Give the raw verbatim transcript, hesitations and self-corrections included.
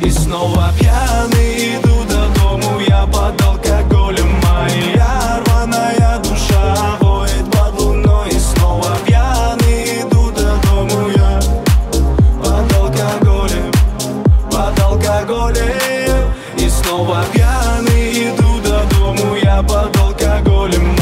И снова пьяный иду до дому я под алкоголем. Моя рваная душа воет под луной. И снова пьяный иду до дому я под алкоголем, под алкоголем. И снова пьяный иду до дому я под алкоголем.